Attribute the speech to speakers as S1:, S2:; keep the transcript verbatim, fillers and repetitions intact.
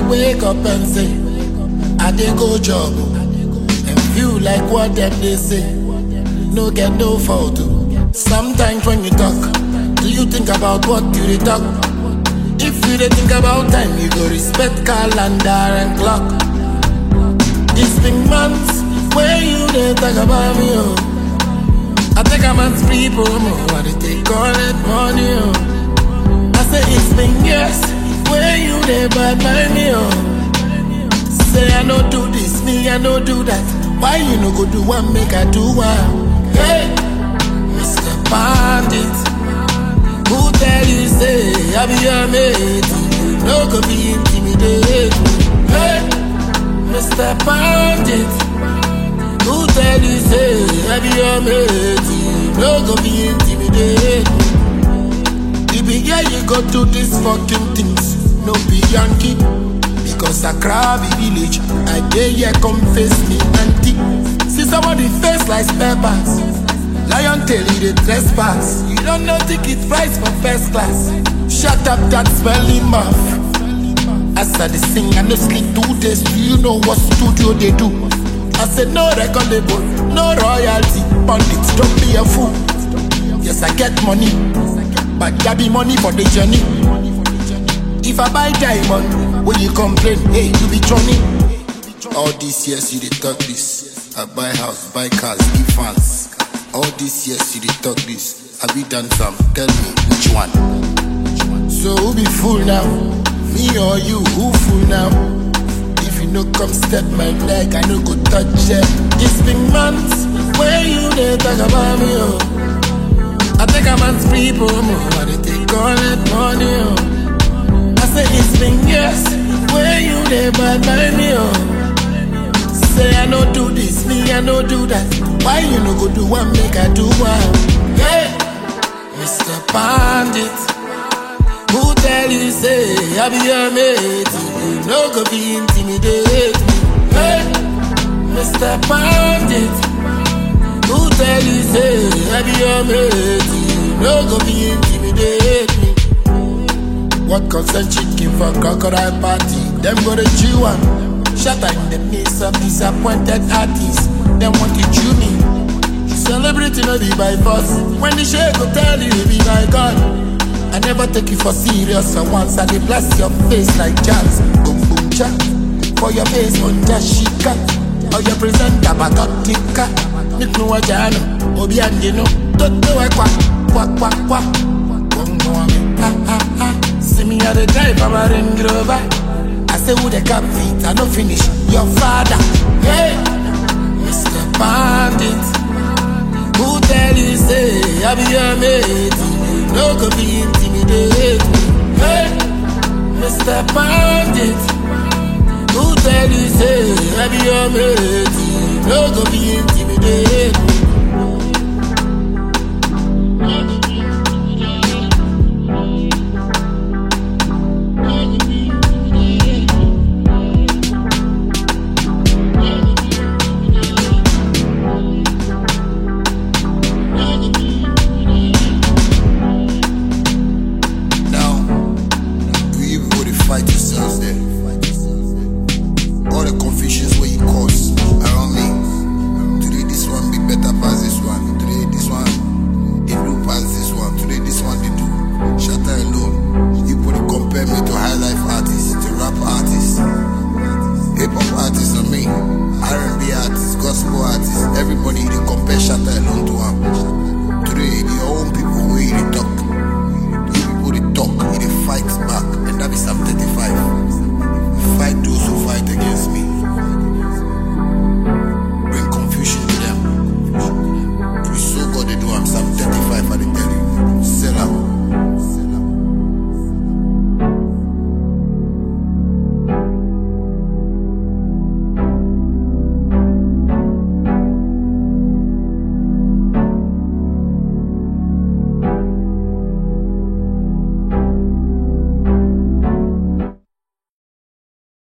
S1: wake up and say, I dey go job, and feel like what them they say. No get no fault. Sometimes when you talk, do you think about what you dey talk? If you dey think about time, you go respect calendar and clock. It's been months where you dey talk about me, oh. I think I'm at people, oh. I dey take all that money, oh. I say it's been years where you dey bad by me, oh. Say I no do this, me I no do that. Why you no go do one, make I do one? Hey, Mister Bandit, who tell you say I be your mate? You no go be intimidated. Hey, Mister Bandit, who tell you say I be your mate? You no go be intimidated. You be here, you go do these fucking things. No be Yankee, because I cry village. I dey here come face me auntie. See somebody face like peppers. Lion tail, you dey trespass. You don't know ticket price for first class. Shut up that smelly mouth. As I dey sing, I no sleep two days. Do you know what studio they do? I said no record label, no royalty. Pundits, don't be a fool. Yes, I get money, but that be money for the journey. If I buy diamond, when you complain, hey, you be Johnny. All these years you dey talk this. I buy house, buy cars, give fans. All these years you dey talk this. Have you done some? Tell me which one. So who be fool now? Me or you? Who fool now? If you no come step my leg, I no go touch it. It's been months where you dey talk about me, oh. I think I'm at people, oh. I dey take all that money, oh. I say it's been years where you dey bad by me, oh. Say I no do this, me I no do that. Why you no go do one, make I do one? Hey, Mister Bandit, who tell you say I be your mate? You no go be intimidated. Hey, Mister Bandit, who tell you say I be your mate? You no go be intimidated. What concern chicken for crocodile party? Them go to chew one. Shatter in the midst of disappointed artists. Them want to chew me. Celebrating no be by force. When the shake go tell you be by God. I never take you for serious. So once I dey bless your face like jazz. Boom boom cha. For your face on Jashika. Or your presenter Batotika. Niknu wajano. Obi andino. Toto wa kwa. Kwa kwa kwa. Bongo ame. Ha ha ha. See me at the drive of a Range Rover. I say who the cap feet, I don't finish your father. Hey, Mister Bandit, who tell you say I be your mate? You no go be intimidated. Hey, Mister Bandit, who tell you say I be your mate? You no go be intimidated.